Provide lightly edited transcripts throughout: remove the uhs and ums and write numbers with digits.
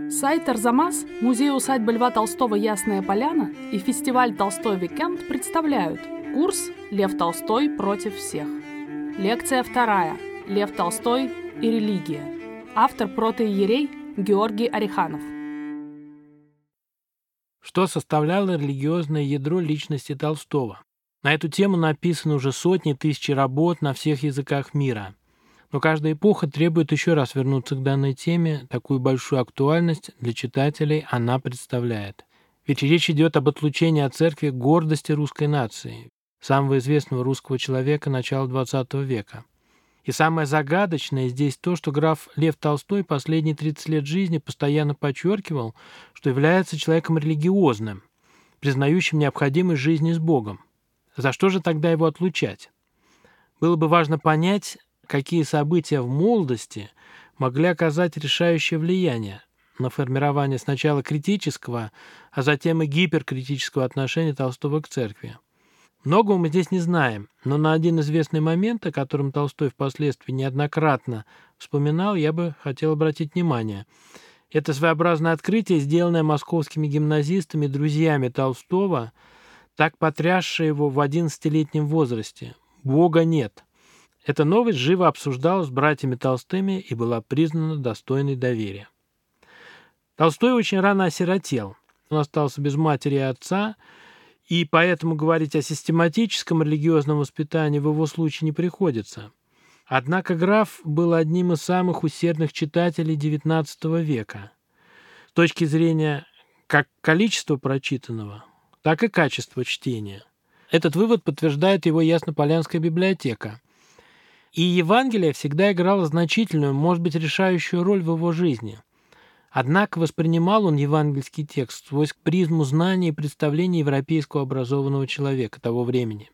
Сайт «Арзамас», музей-усадьба Льва Толстого «Ясная поляна» и фестиваль «Толстой Викенд» представляют курс «Лев Толстой против всех». Лекция 2. Лев Толстой и религия. Автор протоиерей Георгий Ореханов. Что составляло религиозное ядро личности Толстого? На эту тему написано уже сотни тысяч работ на всех языках мира. Но каждая эпоха требует еще раз вернуться к данной теме, такую большую актуальность для читателей она представляет. Ведь речь идет об отлучении от церкви гордости русской нации, самого известного русского человека начала XX века. И самое загадочное здесь то, что граф Лев Толстой последние 30 лет жизни постоянно подчеркивал, что является человеком религиозным, признающим необходимость жизни с Богом. За что же тогда его отлучать? Было бы важно понять, какие события в молодости могли оказать решающее влияние на формирование сначала критического, а затем и гиперкритического отношения Толстого к церкви. Многого мы здесь не знаем, но на один известный момент, о котором Толстой впоследствии неоднократно вспоминал, я бы хотел обратить внимание. Это своеобразное открытие, сделанное московскими гимназистами и друзьями Толстого, так потрясшее его в 11-летнем возрасте. «Бога нет». Эта новость живо обсуждалась с братьями Толстыми и была признана достойной доверия. Толстой очень рано осиротел. Он остался без матери и отца, и поэтому говорить о систематическом религиозном воспитании в его случае не приходится. Однако граф был одним из самых усердных читателей XIX века. С точки зрения как количества прочитанного, так и качества чтения. Этот вывод подтверждает его Яснополянская библиотека. И Евангелие всегда играло значительную, может быть, решающую роль в его жизни. Однако воспринимал он евангельский текст сквозь призму знаний и представлений европейского образованного человека того времени.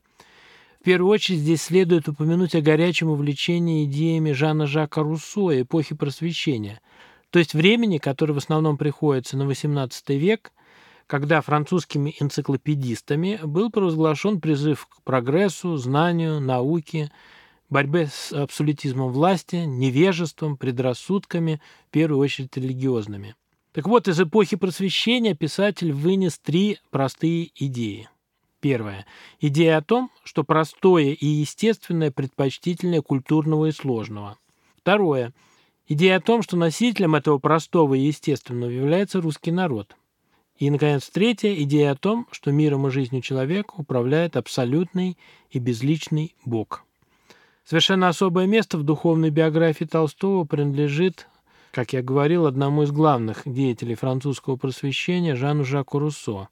В первую очередь здесь следует упомянуть о горячем увлечении идеями Жана-Жака Руссо эпохи Просвещения, то есть времени, которое в основном приходится на XVIII век, когда французскими энциклопедистами был провозглашен призыв к прогрессу, знанию, науке, борьбе с абсолютизмом власти, невежеством, предрассудками, в первую очередь религиозными. Так вот, из эпохи Просвещения писатель вынес 3 простые идеи. Первая. Идея о том, что простое и естественное предпочтительнее культурного и сложного. Второе. Идея о том, что носителем этого простого и естественного является русский народ. И, наконец, третья. Идея о том, что миром и жизнью человека управляет абсолютный и безличный Бог. Совершенно особое место в духовной биографии Толстого принадлежит, как я говорил, одному из главных деятелей французского просвещения Жану-Жаку Руссо.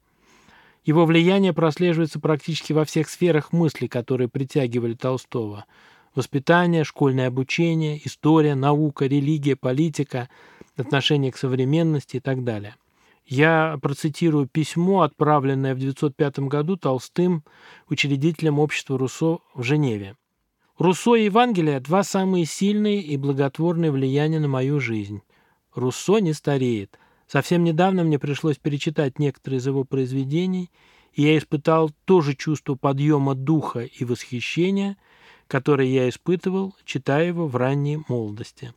Его влияние прослеживается практически во всех сферах мысли, которые притягивали Толстого. Воспитание, школьное обучение, история, наука, религия, политика, отношение к современности и так далее. Я процитирую письмо, отправленное в 1905 году Толстым учредителем общества Руссо в Женеве. Руссо и Евангелие – 2 самые сильные и благотворные влияния на мою жизнь. Руссо не стареет. Совсем недавно мне пришлось перечитать некоторые из его произведений, и я испытал то же чувство подъема духа и восхищения, которое я испытывал, читая его в ранней молодости.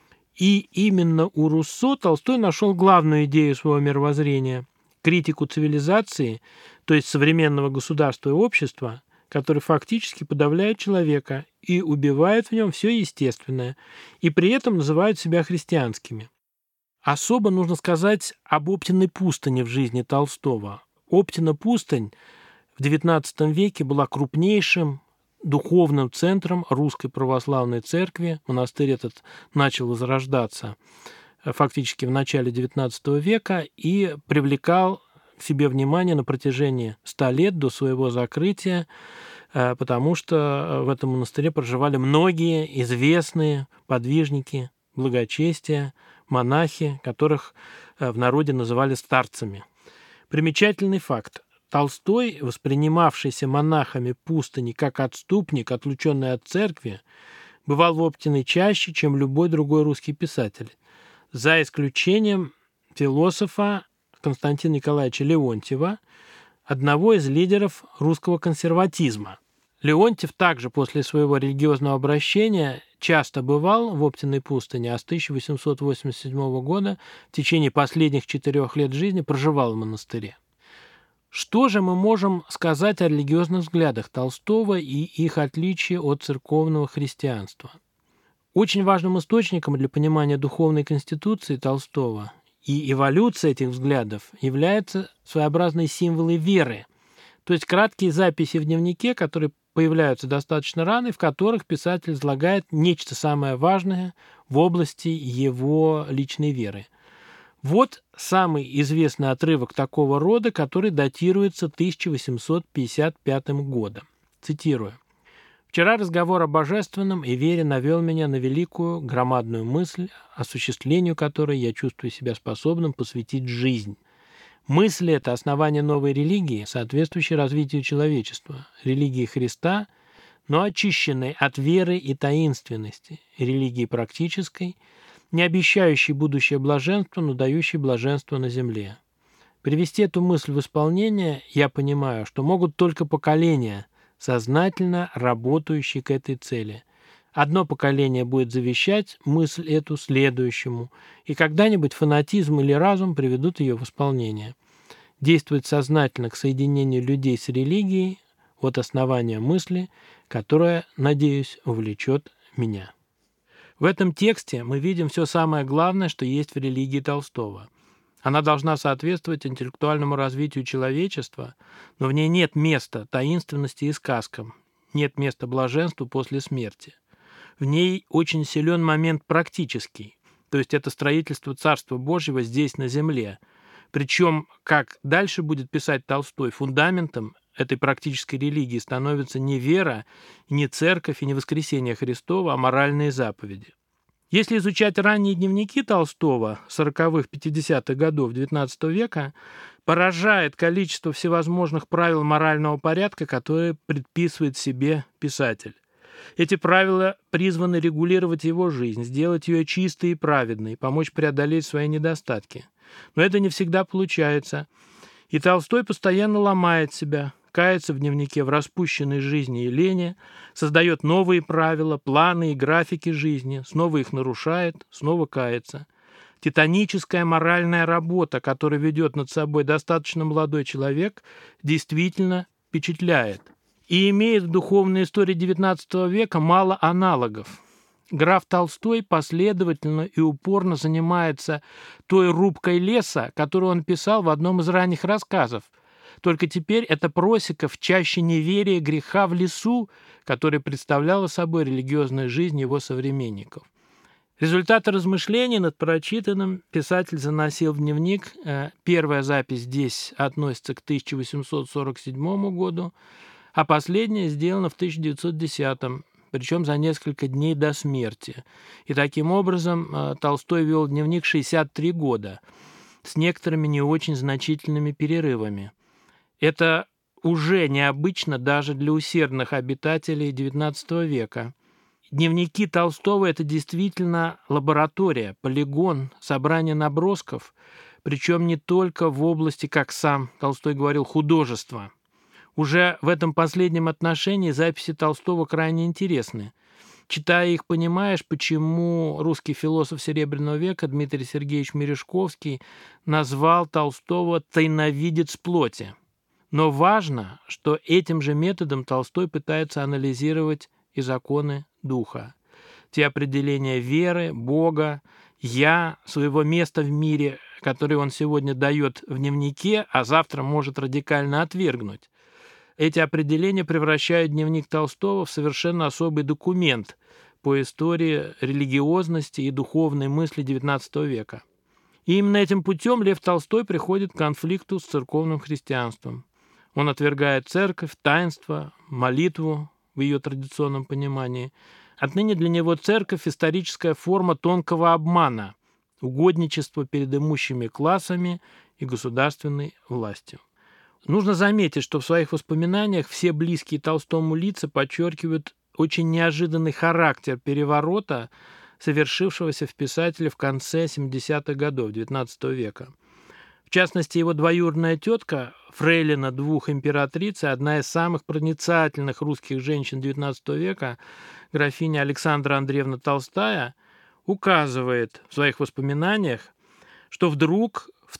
И именно у Руссо Толстой нашел главную идею своего мировоззрения – критику цивилизации, то есть современного государства и общества, который фактически подавляет человека и убивает в нем все естественное, и при этом называют себя христианскими. Особо нужно сказать об Оптиной пустыне в жизни Толстого. Оптина пустынь в XIX веке была крупнейшим духовным центром Русской Православной Церкви. Монастырь этот начал возрождаться фактически в начале XIX века и привлекал к себе внимание на протяжении 100 лет до своего закрытия, потому что в этом монастыре проживали многие известные подвижники благочестия, монахи, которых в народе называли старцами. Примечательный факт. Толстой, воспринимавшийся монахами пустыни как отступник, отлученный от церкви, бывал в Оптиной чаще, чем любой другой русский писатель, за исключением философа Константина Николаевича Леонтьева, одного из лидеров русского консерватизма. Леонтьев также после своего религиозного обращения часто бывал в Оптиной пустыне, а с 1887 года в течение последних 4 лет жизни проживал в монастыре. Что же мы можем сказать о религиозных взглядах Толстого и их отличии от церковного христианства? Очень важным источником для понимания духовной конституции Толстого и эволюции этих взглядов являются своеобразные символы веры, то есть краткие записи в дневнике, которые появляются достаточно рано, и в которых писатель излагает нечто самое важное в области его личной веры. Вот самый известный отрывок такого рода, который датируется 1855 годом. Цитирую. «Вчера разговор о божественном и вере навел меня на великую, громадную мысль, осуществлению которой я чувствую себя способным посвятить жизнь. Мысль – это основание новой религии, соответствующей развитию человечества, религии Христа, но очищенной от веры и таинственности, религии практической, не обещающей будущее блаженство, но дающей блаженство на земле. Привести эту мысль в исполнение, я понимаю, что могут только поколения, сознательно работающие к этой цели. Одно поколение будет завещать мысль эту следующему, и когда-нибудь фанатизм или разум приведут ее в исполнение. Действовать сознательно к соединению людей с религией – вот основание мысли, которая, надеюсь, увлечет меня». В этом тексте мы видим все самое главное, что есть в религии Толстого. Она должна соответствовать интеллектуальному развитию человечества, но в ней нет места таинственности и сказкам, нет места блаженству после смерти. В ней очень силен момент практический, то есть это строительство Царства Божьего здесь, на земле. Причем, как дальше будет писать Толстой, фундаментом этой практической религии становится не вера, не церковь и не воскресение Христова, а моральные заповеди. Если изучать ранние дневники Толстого 40-х, 50-х годов XIX века, поражает количество всевозможных правил морального порядка, которые предписывает себе писатель. Эти правила призваны регулировать его жизнь, сделать ее чистой и праведной, помочь преодолеть свои недостатки. Но это не всегда получается. И Толстой постоянно ломает себя, кается в дневнике в распущенной жизни и лени, создает новые правила, планы и графики жизни, снова их нарушает, снова кается. Титаническая моральная работа, которую ведет над собой достаточно молодой человек, действительно впечатляет и имеет в духовной истории XIX века мало аналогов. Граф Толстой последовательно и упорно занимается той рубкой леса, которую он писал в одном из ранних рассказов. Только теперь это просека в чаще неверия греха в лесу, которая представляла собой религиозную жизнь его современников. Результаты размышлений над прочитанным писатель заносил в дневник. Первая запись здесь относится к 1847 году, а последняя сделана в 1910, причем за несколько дней до смерти. И таким образом Толстой вел дневник 63 года, с некоторыми не очень значительными перерывами. Это уже необычно даже для усердных обитателей XIX века. Дневники Толстого – это действительно лаборатория, полигон, собрание набросков, причем не только в области, как сам Толстой говорил, художества. Уже в этом последнем отношении записи Толстого крайне интересны. Читая их, понимаешь, почему русский философ Серебряного века Дмитрий Сергеевич Мережковский назвал Толстого «тайновидец плоти». Но важно, что этим же методом Толстой пытается анализировать и законы духа. Те определения веры, Бога, «я», своего места в мире, которые он сегодня дает в дневнике, а завтра может радикально отвергнуть. Эти определения превращают дневник Толстого в совершенно особый документ по истории религиозности и духовной мысли XIX века. И именно этим путем Лев Толстой приходит к конфликту с церковным христианством. Он отвергает церковь, таинство, молитву в ее традиционном понимании. Отныне для него церковь – историческая форма тонкого обмана, угодничества перед имущими классами и государственной властью. Нужно заметить, что в своих воспоминаниях все близкие Толстому лица подчеркивают очень неожиданный характер переворота, совершившегося в писателе в конце 70-х годов XIX века. В частности, его двоюродная тетка, фрейлина двух императриц и одна из самых проницательных русских женщин XIX века, графиня Александра Андреевна Толстая, указывает в своих воспоминаниях, что вдруг в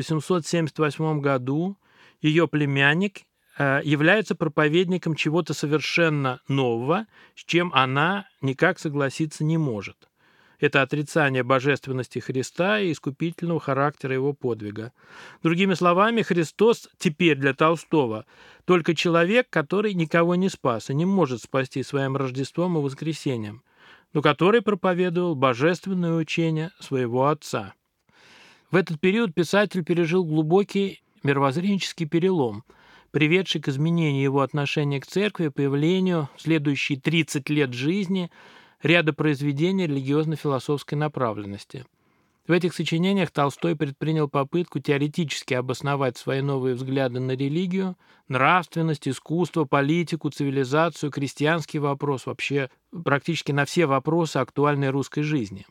1878 году ее племянник является проповедником чего-то совершенно нового, с чем она никак согласиться не может. Это отрицание божественности Христа и искупительного характера его подвига. Другими словами, Христос теперь для Толстого только человек, который никого не спас и не может спасти своим Рождеством и воскресением, но который проповедовал божественное учение своего Отца. В этот период писатель пережил глубокий мировоззренческий перелом, приведший к изменению его отношения к церкви и появлению в следующие 30 лет жизни ряда произведений религиозно-философской направленности. В этих сочинениях Толстой предпринял попытку теоретически обосновать свои новые взгляды на религию, нравственность, искусство, политику, цивилизацию, крестьянский вопрос, вообще практически на все вопросы актуальной русской жизни.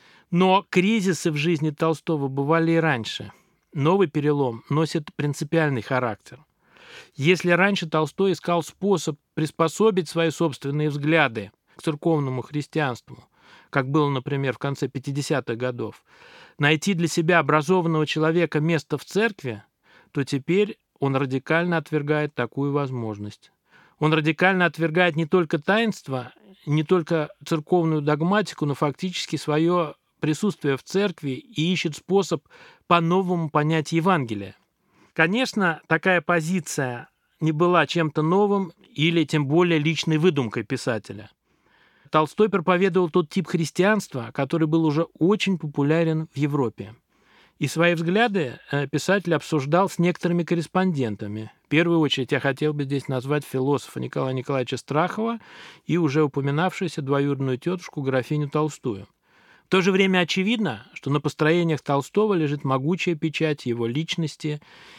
Но кризисы в жизни Толстого бывали и раньше. Новый перелом носит принципиальный характер. Если раньше Толстой искал способ приспособить свои собственные взгляды к церковному христианству, как было, например, в конце 50-х годов, найти для себя образованного человека место в церкви, то теперь он радикально отвергает такую возможность. Он радикально отвергает не только таинство, не только церковную догматику, но фактически свое присутствие в церкви и ищет способ по-новому понять Евангелие. Конечно, такая позиция не была чем-то новым или тем более личной выдумкой писателя. Толстой проповедовал тот тип христианства, который был уже очень популярен в Европе. И свои взгляды писатель обсуждал с некоторыми корреспондентами. В первую очередь я хотел бы здесь назвать философа Николая Николаевича Страхова и уже упоминавшуюся двоюродную тетушку графиню Толстую. В то же время очевидно, что на построениях Толстого лежит могучая печать его личности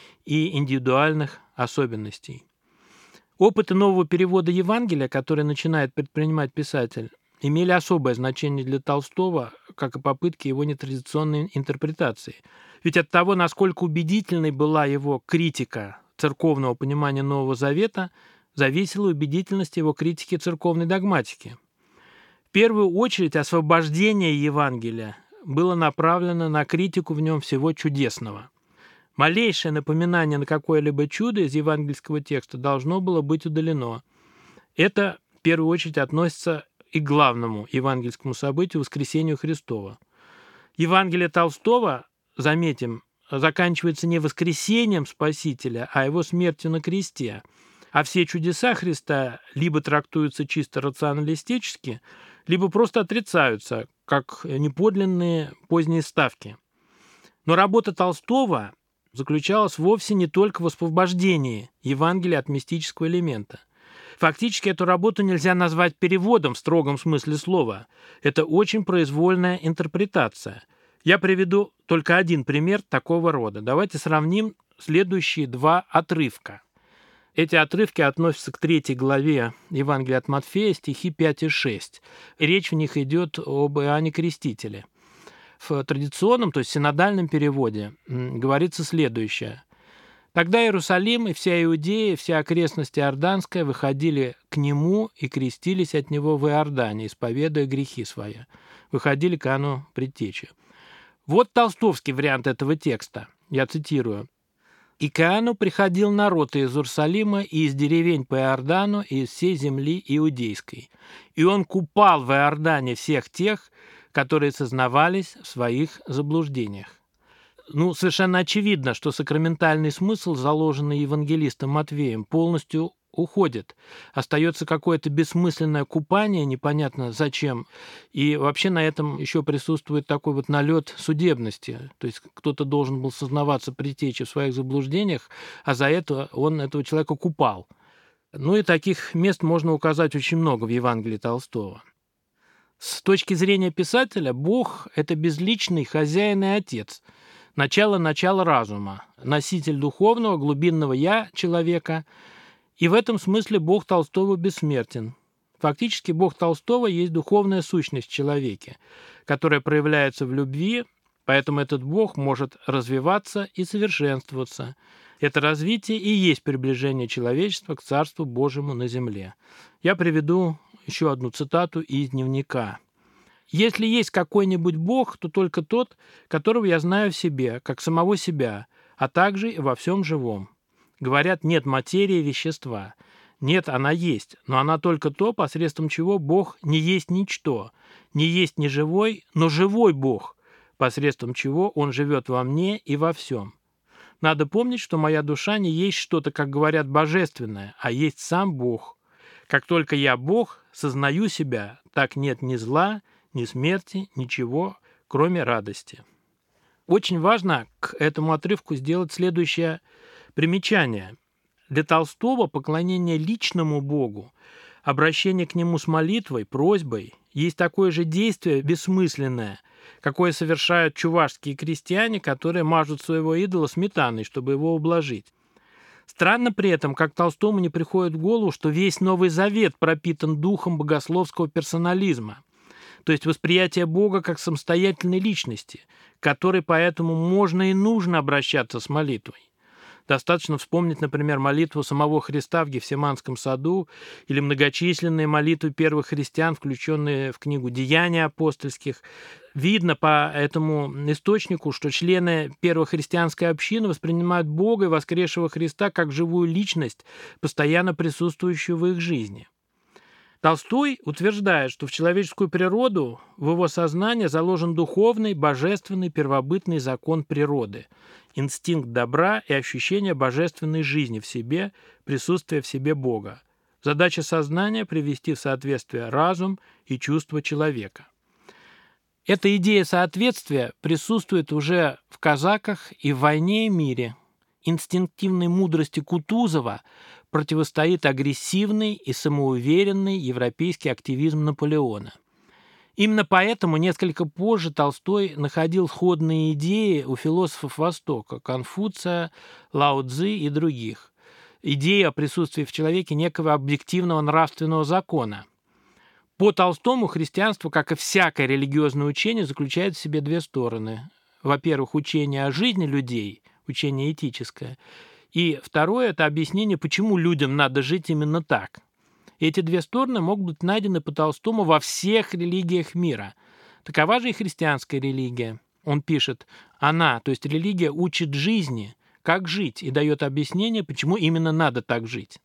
и индивидуальных особенностей. Опыты нового перевода Евангелия, который начинает предпринимать писатель, имели особое значение для Толстого, как и попытки его нетрадиционной интерпретации. Ведь от того, насколько убедительной была его критика церковного понимания Нового Завета, зависела убедительность его критики церковной догматики. В первую очередь освобождение Евангелия было направлено на критику в нем всего чудесного. Малейшее напоминание на какое-либо чудо из евангельского текста должно было быть удалено. Это, в первую очередь, относится и к главному евангельскому событию – воскресению Христова. Евангелие Толстого, заметим, заканчивается не воскресением Спасителя, а его смертью на кресте. А все чудеса Христа либо трактуются чисто рационалистически, либо просто отрицаются, как неподлинные поздние ставки. Но работа Толстого заключалась вовсе не только в освобождении Евангелия от мистического элемента. Фактически эту работу нельзя назвать переводом в строгом смысле слова. Это очень произвольная интерпретация. Я приведу только один пример такого рода. Давайте сравним следующие два отрывка. Эти отрывки относятся к 3 главе Евангелия от Матфея, стихи 5 и 6. Речь в них идет об Иоанне Крестителе. В традиционном, то есть синодальном переводе говорится следующее. «Тогда Иерусалим и вся Иудея, и вся окрестность Иорданская выходили к нему и крестились от него в Иордане, исповедуя грехи свои». Выходили к Иоанну Предтече. Вот толстовский вариант этого текста. Я цитирую. «И к Иоанну приходил народ из Иерусалима и из деревень по Иордану и из всей земли иудейской. И он купал в Иордане всех тех, которые сознавались в своих заблуждениях». Совершенно очевидно, что сакраментальный смысл, заложенный евангелистом Матвеем, полностью уходит. Остается какое-то бессмысленное купание, непонятно зачем. И вообще на этом еще присутствует такой вот налет судебности. То есть кто-то должен был сознаваться Предтече в своих заблуждениях, а за это он этого человека купал. И таких мест можно указать очень много в Евангелии Толстого. С точки зрения писателя, Бог – это безличный хозяин и отец, начало разума, носитель духовного, глубинного «я» человека, и в этом смысле Бог Толстого бессмертен. Фактически Бог Толстого есть духовная сущность в человеке, которая проявляется в любви, Поэтому этот Бог может развиваться и совершенствоваться. Это развитие и есть приближение человечества к Царству Божьему на земле. Я приведу еще одну цитату из дневника. «Если есть какой-нибудь Бог, то только тот, которого я знаю в себе, как самого себя, а также и во всем живом. Говорят, нет материи вещества. Нет, она есть, но она только то, посредством чего Бог не есть ничто, не есть не живой, но живой Бог, посредством чего Он живет во мне и во всем. Надо помнить, что моя душа не есть что-то, как говорят, божественное, а есть сам Бог. Как только я Бог, сознаю себя, так нет ни зла, ни смерти, ничего, кроме радости». Очень важно к этому отрывку сделать следующее примечание. Для Толстого поклонение личному Богу, обращение к Нему с молитвой, просьбой, есть такое же действие бессмысленное, какое совершают чувашские крестьяне, которые мажут своего идола сметаной, чтобы его ублажить. Странно при этом, как Толстому не приходит в голову, что весь Новый Завет пропитан духом богословского персонализма, то есть восприятие Бога как самостоятельной личности, к которой поэтому можно и нужно обращаться с молитвой. Достаточно вспомнить, например, молитву самого Христа в Гефсиманском саду или многочисленные молитвы первых христиан, включенные в книгу «Деяния апостольских». Видно по этому источнику, что члены первой христианской общины воспринимают Бога и воскресшего Христа как живую личность, постоянно присутствующую в их жизни. Толстой утверждает, что в человеческую природу, в его сознание заложен духовный, божественный, первобытный закон природы, инстинкт добра и ощущение божественной жизни в себе, присутствие в себе Бога. Задача сознания – привести в соответствие разум и чувства человека. Эта идея соответствия присутствует уже в казаках и в «Войне и мире». Инстинктивной мудрости Кутузова противостоит агрессивный и самоуверенный европейский активизм Наполеона. Именно поэтому несколько позже Толстой находил сходные идеи у философов Востока – Конфуция, Лао Цзы и других. Идеи о присутствии в человеке некого объективного нравственного закона. По Толстому христианство, как и всякое религиозное учение, заключает в себе две стороны. Во-первых, учение о жизни людей, учение этическое, и второе – это объяснение, почему людям надо жить именно так. Эти две стороны могут быть найдены по Толстому во всех религиях мира. Такова же и христианская религия. Он пишет, она, то есть религия, учит жизни, как жить, и дает объяснение, почему именно надо так жить.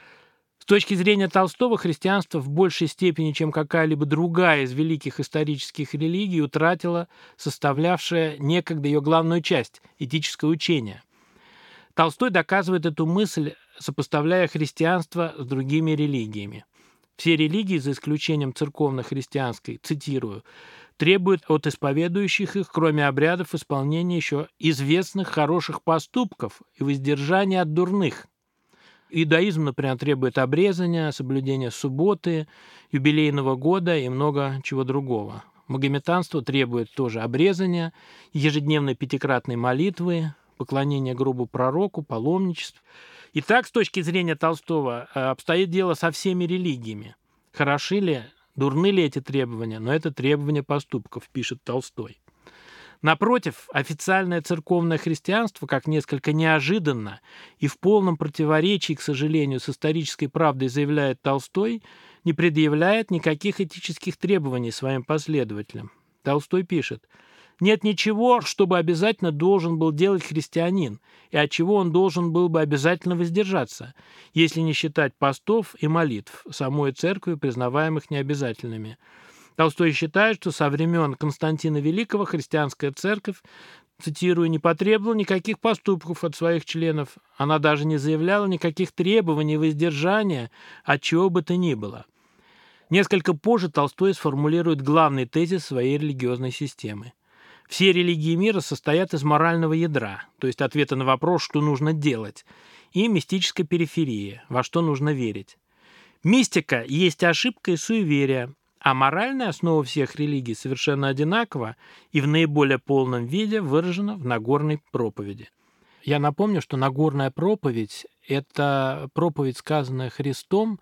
С точки зрения Толстого, христианство в большей степени, чем какая-либо другая из великих исторических религий, утратило составлявшее некогда ее главную часть – этическое учение. Толстой доказывает эту мысль, сопоставляя христианство с другими религиями. Все религии, за исключением церковно-христианской, цитирую, требуют от исповедующих их, кроме обрядов, исполнения еще известных хороших поступков и воздержания от дурных. Иудаизм, например, требует обрезания, соблюдения субботы, юбилейного года и много чего другого. Магометанство требует тоже обрезания, ежедневной пятикратной молитвы, поклонения грубу пророку, паломничеств. Итак, с точки зрения Толстого, обстоит дело со всеми религиями. Хороши ли, дурны ли эти требования, но это требования поступков, пишет Толстой. Напротив, официальное церковное христианство, как несколько неожиданно и в полном противоречии, к сожалению, с исторической правдой заявляет Толстой, не предъявляет никаких этических требований своим последователям. Толстой пишет, «Нет ничего, что бы обязательно должен был делать христианин, и от чего он должен был бы обязательно воздержаться, если не считать постов и молитв, самой церкви, признаваемых необязательными». Толстой считает, что со времен Константина Великого христианская церковь, цитирую, не потребовала никаких поступков от своих членов, она даже не заявляла никаких требований воздержания от чего бы то ни было. Несколько позже Толстой сформулирует главный тезис своей религиозной системы. Все религии мира состоят из морального ядра, то есть ответа на вопрос, что нужно делать, и мистической периферии, во что нужно верить. Мистика есть ошибка и суеверие, а моральная основа всех религий совершенно одинакова и в наиболее полном виде выражена в Нагорной проповеди. Я напомню, что Нагорная проповедь – это проповедь, сказанная Христом,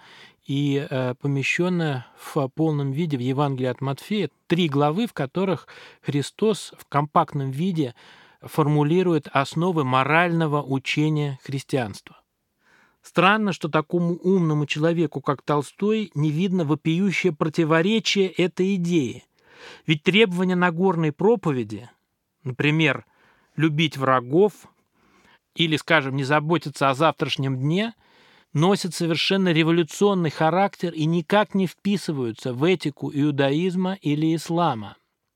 и помещенная в полном виде в Евангелии от Матфея. 3 главы, в которых Христос в компактном виде формулирует основы морального учения христианства. Странно, что такому умному человеку, как Толстой, не видно вопиющее противоречие этой идеи. Ведь требования Нагорной проповеди, например, любить врагов или, скажем, не заботиться о завтрашнем дне, носят совершенно революционный характер и никак не вписываются в этику иудаизма или ислама.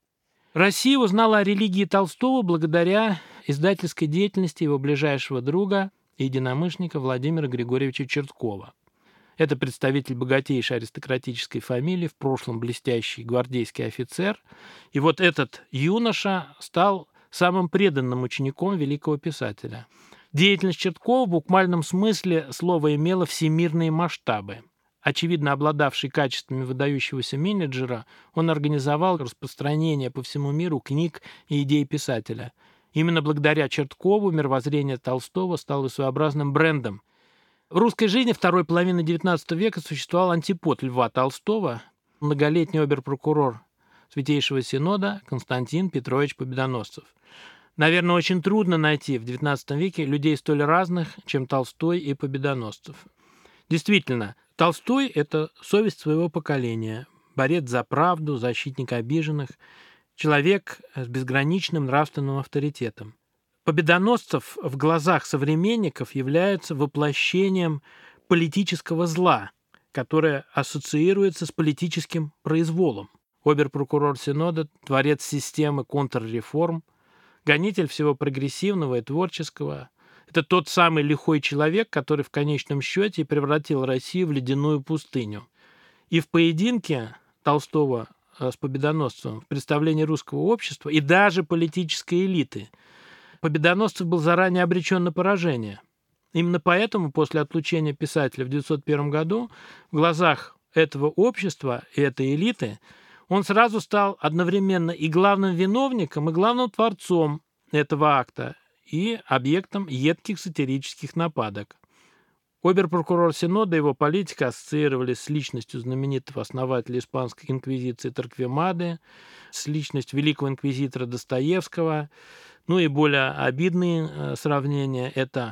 Россия узнала о религии Толстого благодаря издательской деятельности его ближайшего друга и единомышленника Владимира Григорьевича Черткова. Это представитель богатейшей аристократической фамилии, в прошлом блестящий гвардейский офицер. И вот этот юноша стал самым преданным учеником великого писателя. Деятельность Черткова в буквальном смысле слова имела всемирные масштабы. Очевидно, обладавший качествами выдающегося менеджера, он организовал распространение по всему миру книг и идей писателя. Именно благодаря Черткову мировоззрение Толстого стало своеобразным брендом. В русской жизни второй половины XIX века существовал антипод Льва Толстого, многолетний обер-прокурор Святейшего Синода Константин Петрович Победоносцев. Наверное, очень трудно найти в XIX веке людей столь разных, чем Толстой и Победоносцев. Действительно, Толстой – это совесть своего поколения, борец за правду, защитник обиженных, человек с безграничным нравственным авторитетом. Победоносцев в глазах современников является воплощением политического зла, которое ассоциируется с политическим произволом. Обер-прокурор Синода, творец системы контрреформ, гонитель всего прогрессивного и творческого. Это тот самый лихой человек, который в конечном счете превратил Россию в ледяную пустыню. И в поединке Толстого с Победоносцевым в представлении русского общества и даже политической элиты Победоносцев был заранее обречен на поражение. Именно поэтому после отлучения писателя в 1901 году в глазах этого общества и этой элиты он сразу стал одновременно и главным виновником, и главным творцом этого акта, и объектом едких сатирических нападок. Обер-прокурор Синода и его политика ассоциировались с личностью знаменитого основателя испанской инквизиции Торквемады, с личностью великого инквизитора Достоевского. Ну и более обидные сравнения – это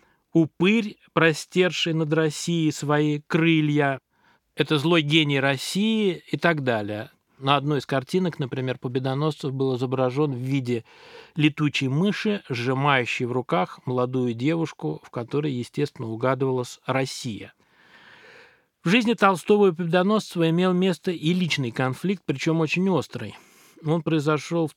упырь, простерший над Россией свои крылья, это злой гений России и так далее. На одной из картинок, например, Победоносцев был изображен в виде летучей мыши, сжимающей в руках молодую девушку, в которой, естественно, угадывалась Россия. В жизни Толстого и Победоносцева имел место и личный конфликт, причем очень острый. Он произошел в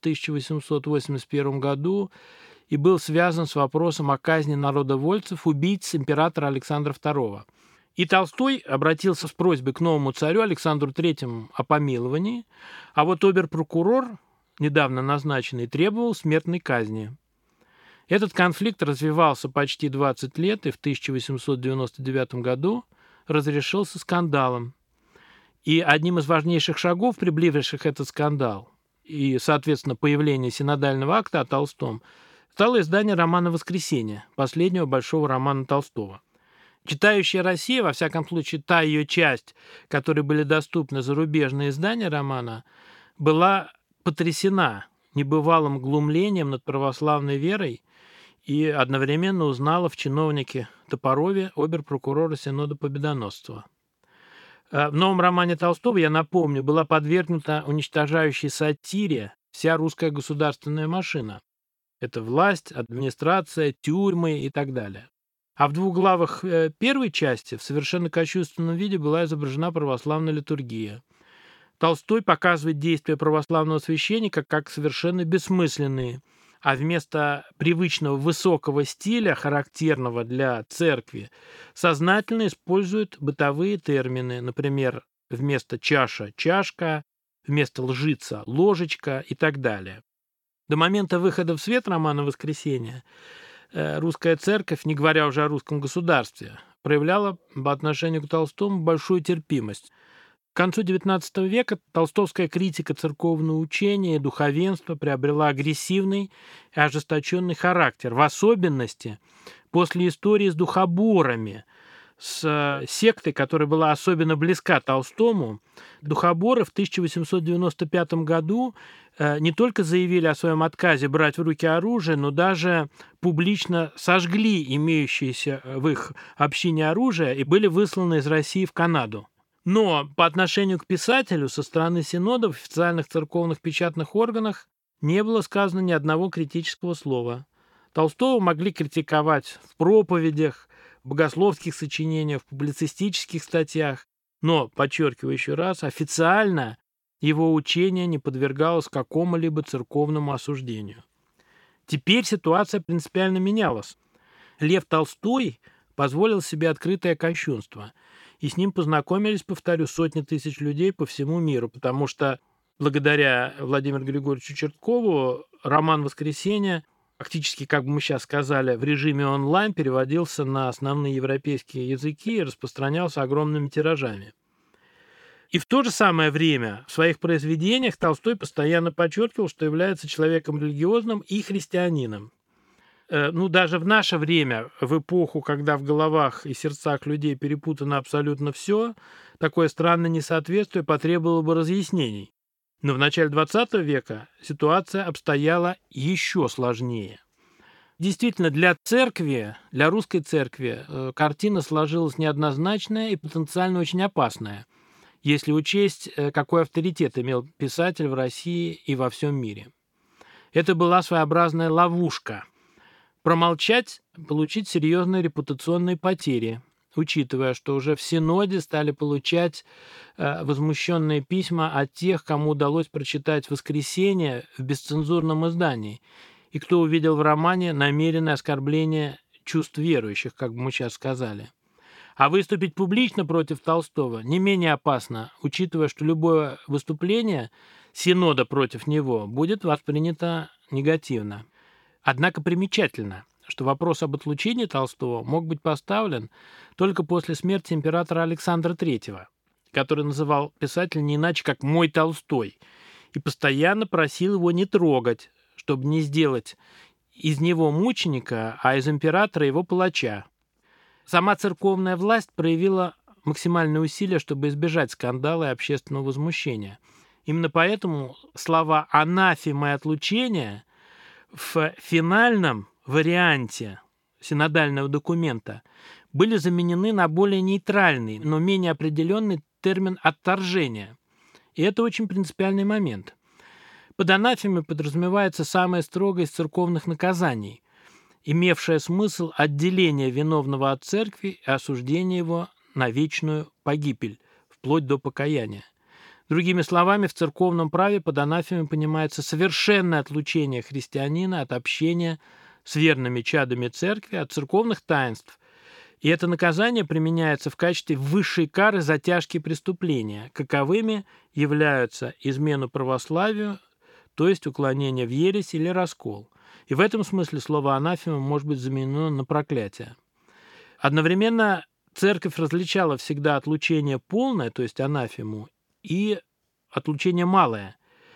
1881 году и был связан с вопросом о казни народовольцев, убийц императора Александра II. И Толстой обратился с просьбой к новому царю Александру III о помиловании, а вот обер-прокурор, недавно назначенный, требовал смертной казни. Этот конфликт развивался почти 20 лет и в 1899 году разрешился скандалом. И одним из важнейших шагов, приблизивших этот скандал, и, соответственно, появление синодального акта о Толстом, стало издание романа «Воскресенье», последнего большого романа Толстого. Читающая Россия, во всяком случае, та ее часть, которой были доступны зарубежные издания романа, была потрясена небывалым глумлением над православной верой и одновременно узнала в чиновнике Топорове обер-прокурора Синода Победоносцева. В новом романе Толстого, я напомню, была подвергнута уничтожающей сатире вся русская государственная машина. Это власть, администрация, тюрьмы и так далее. А в 2 главах первой части в совершенно кощунственном виде была изображена православная литургия. Толстой показывает действия православного священника как совершенно бессмысленные, а вместо привычного высокого стиля, характерного для церкви, сознательно использует бытовые термины, например, вместо чаша – чашка, вместо лжица – ложечка и так далее. До момента выхода в свет романа «Воскресенье» русская церковь, не говоря уже о русском государстве, проявляла по отношению к Толстому большую терпимость. К концу XIX века толстовская критика церковного учения и духовенства приобрела агрессивный и ожесточенный характер, в особенности после истории с духоборами, с сектой, которая была особенно близка Толстому. Духоборы в 1895 году не только заявили о своем отказе брать в руки оружие, но даже публично сожгли имеющееся в их общине оружие и были высланы из России в Канаду. Но по отношению к писателю со стороны синодов в официальных церковных печатных органах не было сказано ни одного критического слова. Толстого могли критиковать в проповедях, в богословских сочинениях, в публицистических статьях, но, подчеркиваю еще раз, официально его учение не подвергалось какому-либо церковному осуждению. Теперь ситуация принципиально менялась. Лев Толстой позволил себе открытое кощунство, и с ним познакомились, повторю, сотни тысяч людей по всему миру, потому что благодаря Владимиру Григорьевичу Черткову роман «Воскресенье», фактически, как бы мы сейчас сказали, в режиме онлайн переводился на основные европейские языки и распространялся огромными тиражами. И в то же самое время в своих произведениях Толстой постоянно подчеркивал, что является человеком религиозным и христианином. Даже в наше время, в эпоху, когда в головах и сердцах людей перепутано абсолютно все, такое странное несоответствие потребовало бы разъяснений. Но в начале XX века ситуация обстояла еще сложнее. Действительно, для церкви, для русской церкви, картина сложилась неоднозначная и потенциально очень опасная, если учесть, какой авторитет имел писатель в России и во всем мире. Это была своеобразная ловушка. Промолчать – получить серьезные репутационные потери, учитывая, что уже в Синоде стали получать возмущенные письма от тех, кому удалось прочитать «Воскресенье» в бесцензурном издании, и кто увидел в романе намеренное оскорбление чувств верующих, как бы мы сейчас сказали. А выступить публично против Толстого не менее опасно, учитывая, что любое выступление Синода против него будет воспринято негативно. Однако примечательно, что вопрос об отлучении Толстого мог быть поставлен только после смерти императора Александра III, который называл писателя не иначе, как «мой Толстой», и постоянно просил его не трогать, чтобы не сделать из него мученика, а из императора его палача. Сама церковная власть проявила максимальные усилия, чтобы избежать скандала и общественного возмущения. Именно поэтому слова «анафема» и «отлучение» в финальном варианте синодального документа были заменены на более нейтральный, но менее определенный термин «отторжение». И это очень принципиальный момент. Под анафемой подразумевается самое строгое из церковных наказаний, имевшее смысл отделения виновного от церкви и осуждения его на вечную погибель, вплоть до покаяния. Другими словами, в церковном праве под анафемой понимается совершенное отлучение христианина от общения с верными чадами церкви, от церковных таинств. И это наказание применяется в качестве высшей кары за тяжкие преступления, каковыми являются измену православию, то есть уклонение в ересь или раскол. И в этом смысле слово «анафема» может быть заменено на проклятие. Одновременно церковь различала всегда отлучение полное, то есть анафему, и отлучение малое.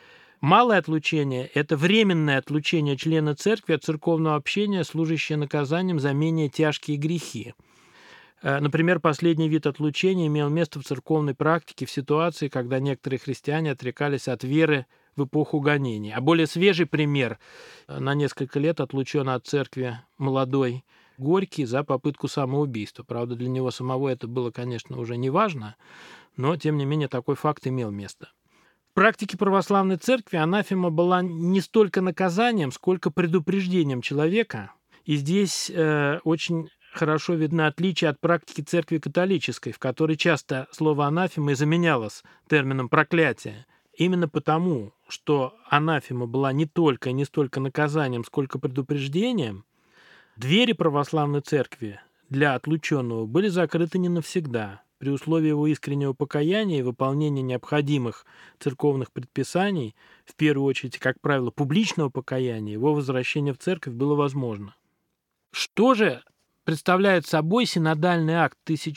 Малое отлучение – это временное отлучение члена церкви от церковного общения, служащее наказанием за менее тяжкие грехи. Например, последний вид отлучения имел место в церковной практике в ситуации, когда некоторые христиане отрекались от веры в эпоху гонений. А более свежий пример – на несколько лет отлучен от церкви молодой Горький за попытку самоубийства. Правда, для него самого это было, конечно, уже не важно, но, тем не менее, такой факт имел место. В практике православной церкви анафема была не столько наказанием, сколько предупреждением человека. И здесь очень хорошо видно отличие от практики церкви католической, в которой часто слово «анафема» и заменялось термином «проклятие». Именно потому, что анафема была не только и не столько наказанием, сколько предупреждением, двери православной церкви для отлученного были закрыты не навсегда. При условии его искреннего покаяния и выполнения необходимых церковных предписаний, в первую очередь, как правило, публичного покаяния, его возвращение в церковь было возможно. Что же представляет собой синодальный акт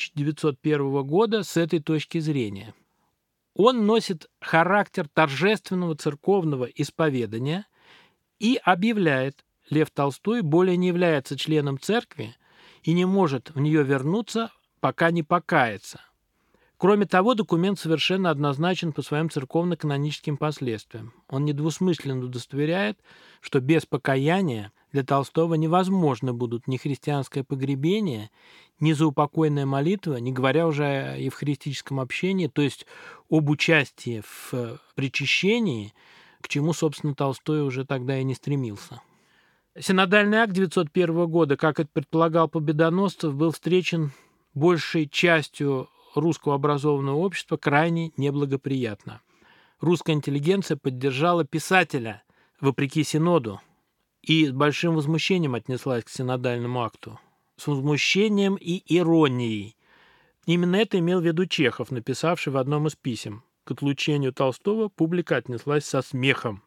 1901 года с этой точки зрения? Он носит характер торжественного церковного исповедания и объявляет: Лев Толстой более не является членом церкви и не может в нее вернуться, пока не покается. Кроме того, документ совершенно однозначен по своим церковно-каноническим последствиям. Он недвусмысленно удостоверяет, что без покаяния для Толстого невозможно будут ни христианское погребение, ни заупокойная молитва, не говоря уже о евхаристическом общении, то есть об участии в причащении, к чему, собственно, Толстой уже тогда и не стремился. Синодальный акт 901 года, как это предполагал Победоносцев, был встречен большей частью русского образованного общества крайне неблагоприятно. Русская интеллигенция поддержала писателя, вопреки Синоду, и с большим возмущением отнеслась к синодальному акту. С возмущением и иронией. Именно это имел в виду Чехов, написавший в одном из писем. К отлучению Толстого публика отнеслась со смехом.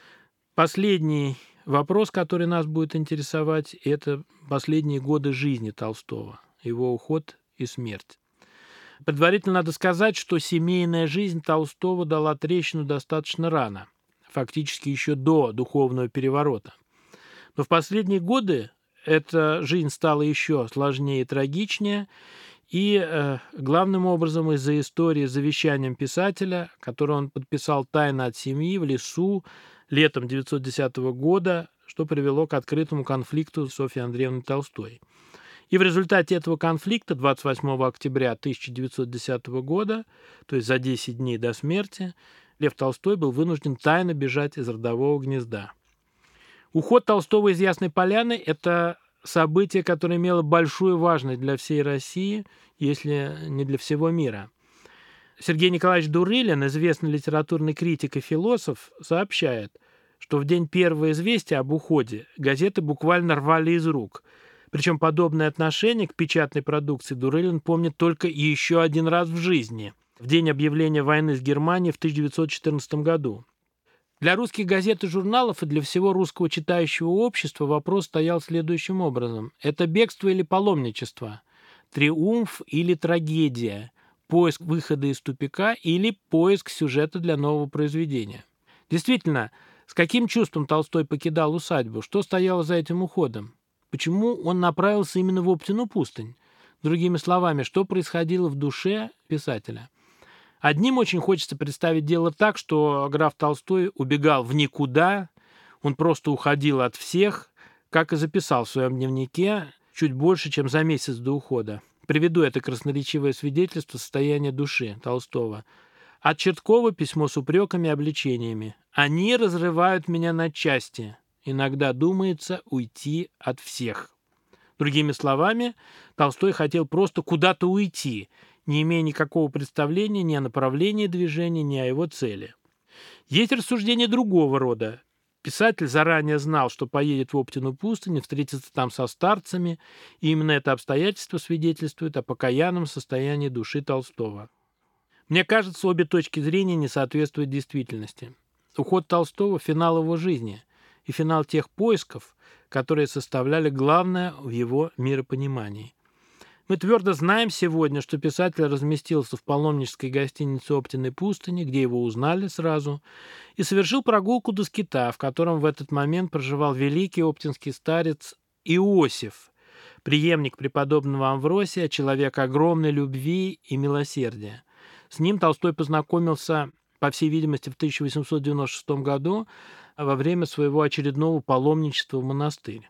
Последний вопрос, который нас будет интересовать, это последние годы жизни Толстого, его уход и смерть. Предварительно надо сказать, что семейная жизнь Толстого дала трещину достаточно рано, фактически еще до духовного переворота. Но в последние годы эта жизнь стала еще сложнее и трагичнее, и главным образом из-за истории с завещанием писателя, которое он подписал тайно от семьи в лесу летом 1910 года, что привело к открытому конфликту с Софьей Андреевной Толстой. И в результате этого конфликта 28 октября 1910 года, то есть за 10 дней до смерти, Лев Толстой был вынужден тайно бежать из родового гнезда. Уход Толстого из Ясной Поляны – это событие, которое имело большую важность для всей России, если не для всего мира. Сергей Николаевич Дурылин, известный литературный критик и философ, сообщает, что в день первого известия об уходе газеты буквально рвали из рук. Причем подобное отношение к печатной продукции Дурылин помнит только еще один раз в жизни, в день объявления войны с Германией в 1914 году. Для русских газет и журналов и для всего русского читающего общества вопрос стоял следующим образом. Это бегство или паломничество? Триумф или трагедия? Поиск выхода из тупика или поиск сюжета для нового произведения? Действительно, с каким чувством Толстой покидал усадьбу? Что стояло за этим уходом? Почему он направился именно в Оптину пустынь? Другими словами, что происходило в душе писателя? Одним очень хочется представить дело так, что граф Толстой убегал в никуда, он просто уходил от всех, как и записал в своем дневнике чуть больше, чем за месяц до ухода. Приведу это красноречивое свидетельство состояния души Толстого. От Черткова письмо с упреками и обличениями. «Они разрывают меня на части. Иногда думается уйти от всех». Другими словами, Толстой хотел просто куда-то уйти, не имея никакого представления ни о направлении движения, ни о его цели. Есть рассуждения другого рода. Писатель заранее знал, что поедет в Оптину пустыню, встретится там со старцами, и именно это обстоятельство свидетельствует о покаянном состоянии души Толстого. Мне кажется, обе точки зрения не соответствуют действительности. Уход Толстого – финал его жизни и финал тех поисков, которые составляли главное в его миропонимании. Мы твердо знаем сегодня, что писатель разместился в паломнической гостинице Оптиной пустыни, где его узнали сразу, и совершил прогулку до скита, в котором в этот момент проживал великий оптинский старец Иосиф, преемник преподобного Амвросия, человек огромной любви и милосердия. С ним Толстой познакомился, по всей видимости, в 1896 году во время своего очередного паломничества в монастырь.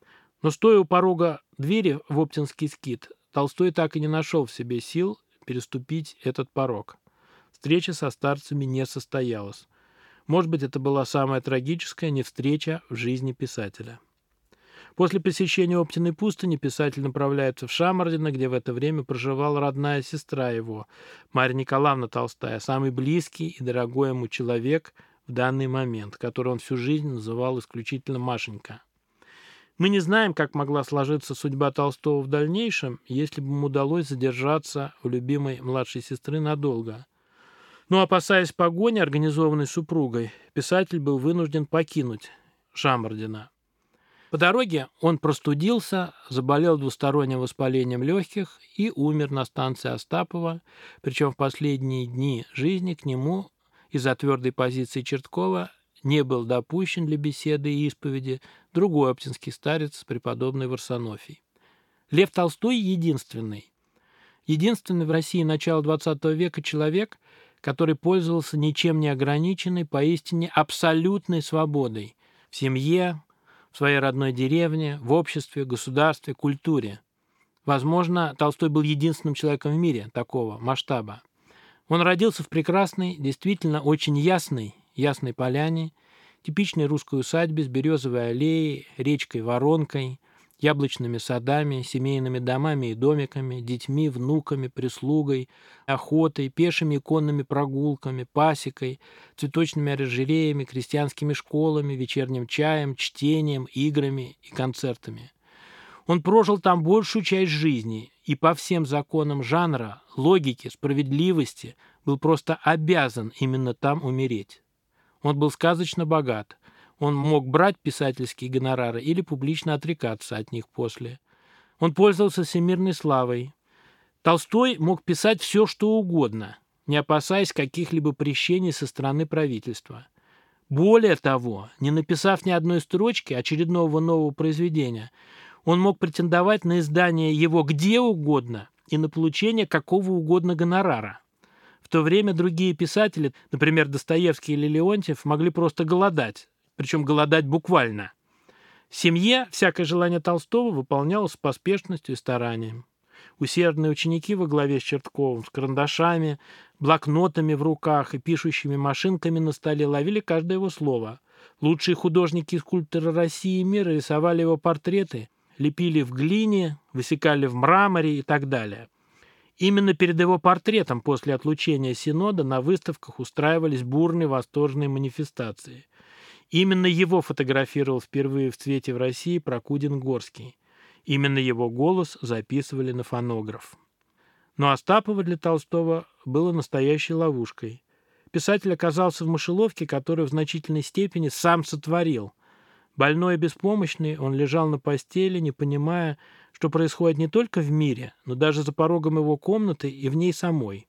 Но стоя у порога двери в Оптинский скит, Толстой так и не нашел в себе сил переступить этот порог. Встреча со старцами не состоялась. Может быть, это была самая трагическая невстреча в жизни писателя. После посещения Оптиной пустыни писатель направляется в Шамардино, где в это время проживала родная сестра его, Марья Николаевна Толстая, самый близкий и дорогой ему человек в данный момент, который он всю жизнь называл исключительно Машенька. Мы не знаем, как могла сложиться судьба Толстого в дальнейшем, если бы ему удалось задержаться у любимой младшей сестры надолго. Но, опасаясь погони, организованной супругой, писатель был вынужден покинуть Шамардино. По дороге он простудился, заболел двусторонним воспалением легких и умер на станции Остапова, причем в последние дни жизни к нему из-за твердой позиции Черткова не был допущен для беседы и исповеди другой оптинский старец, преподобный Варсонофий. Лев Толстой единственный. Единственный в России начала XX века человек, который пользовался ничем не ограниченной, поистине абсолютной свободой в семье, в своей родной деревне, в обществе, государстве, культуре. Возможно, Толстой был единственным человеком в мире такого масштаба. Он родился в прекрасной, действительно очень ясной поляне, типичной русской усадьбе с березовой аллеей, речкой-воронкой, яблочными садами, семейными домами и домиками, детьми, внуками, прислугой, охотой, пешими и конными прогулками, пасекой, цветочными оранжереями, крестьянскими школами, вечерним чаем, чтением, играми и концертами. Он прожил там большую часть жизни и по всем законам жанра, логики, справедливости был просто обязан именно там умереть. Он был сказочно богат. Он мог брать писательские гонорары или публично отрекаться от них после. Он пользовался всемирной славой. Толстой мог писать все, что угодно, не опасаясь каких-либо прещений со стороны правительства. Более того, не написав ни одной строчки очередного нового произведения, он мог претендовать на издание его где угодно и на получение какого угодно гонорара. В то время другие писатели, например, Достоевский или Леонтьев, могли просто голодать, причем голодать буквально. В семье всякое желание Толстого выполнялось с поспешностью и старанием. Усердные ученики во главе с Чертковым с карандашами, блокнотами в руках и пишущими машинками на столе ловили каждое его слово. Лучшие художники и скульпторы России и мира рисовали его портреты, лепили в глине, высекали в мраморе и так далее. Именно перед его портретом после отлучения Синода на выставках устраивались бурные восторженные манифестации. Именно его фотографировал впервые в цвете в России Прокудин-Горский. Именно его голос записывали на фонограф. Но Остапова для Толстого было настоящей ловушкой. Писатель оказался в мышеловке, которую в значительной степени сам сотворил. Больной и беспомощный, он лежал на постели, не понимая, что происходит не только в мире, но даже за порогом его комнаты и в ней самой.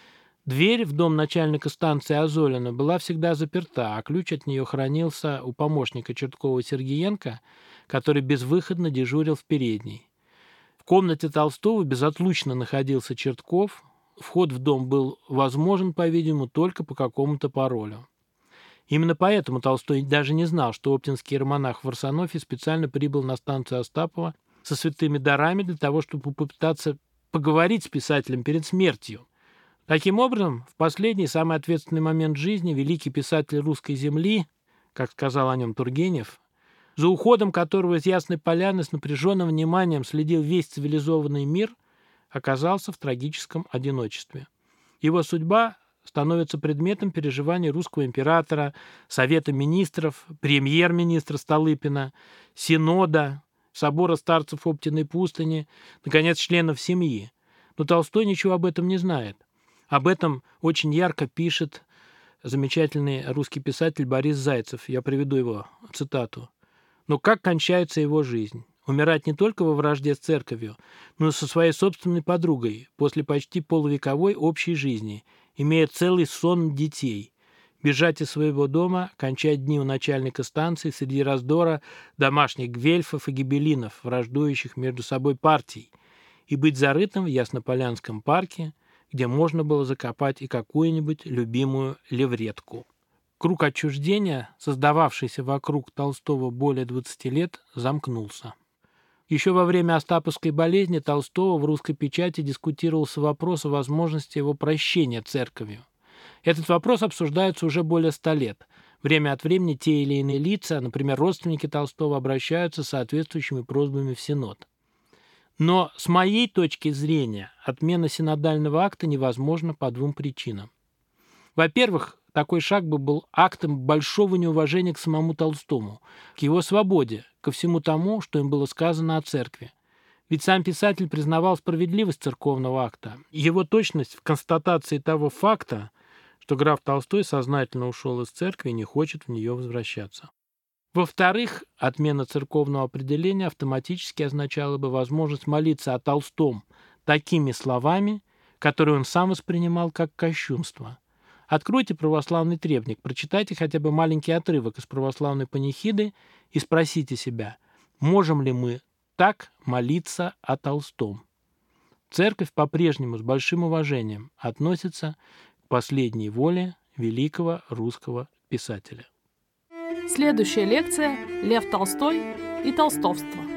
Дверь в дом начальника станции Азолина была всегда заперта, а ключ от нее хранился у помощника Черткова Сергеенко, который безвыходно дежурил в передней. В комнате Толстого безотлучно находился Чертков, вход в дом был возможен, по-видимому, только по какому-то паролю. Именно поэтому Толстой даже не знал, что оптинский иеромонах Варсонофий специально прибыл на станцию Остапова со святыми дарами для того, чтобы попытаться поговорить с писателем перед смертью. Таким образом, в последний, самый ответственный момент жизни великий писатель русской земли, как сказал о нем Тургенев, за уходом которого из Ясной Поляны с напряженным вниманием следил весь цивилизованный мир, оказался в трагическом одиночестве. Его судьба становится предметом переживаний русского императора, Совета министров, премьер-министра Столыпина, Синода, собора старцев Оптиной пустыни, наконец, членов семьи. Но Толстой ничего об этом не знает. Об этом очень ярко пишет замечательный русский писатель Борис Зайцев. Я приведу его цитату. «Но как кончается его жизнь? Умирать не только во вражде с церковью, но и со своей собственной подругой после почти полувековой общей жизни, имея целый сон детей. Бежать из своего дома, кончать дни у начальника станции среди раздора домашних гвельфов и гибелинов, враждующих между собой партий, и быть зарытым в Яснополянском парке, где можно было закопать и какую-нибудь любимую левретку». Круг отчуждения, создававшийся вокруг Толстого более 20 лет, замкнулся. Еще во время Остаповской болезни Толстого в русской печати дискутировался вопрос о возможности его прощения церковью. Этот вопрос обсуждается уже более 100 лет. Время от времени те или иные лица, например, родственники Толстого, обращаются с соответствующими просьбами в Синод. Но с моей точки зрения отмена синодального акта невозможна по двум причинам. Во-первых, такой шаг бы был актом большого неуважения к самому Толстому, к его свободе, ко всему тому, что им было сказано о церкви. Ведь сам писатель признавал справедливость церковного акта, его точность в констатации того факта, что граф Толстой сознательно ушел из церкви и не хочет в нее возвращаться. Во-вторых, отмена церковного определения автоматически означала бы возможность молиться о Толстом такими словами, которые он сам воспринимал как кощунство. Откройте православный требник, прочитайте хотя бы маленький отрывок из православной панихиды и спросите себя, можем ли мы так молиться о Толстом. Церковь по-прежнему с большим уважением относится к последней воле великого русского писателя. Следующая лекция «Лев Толстой и толстовство».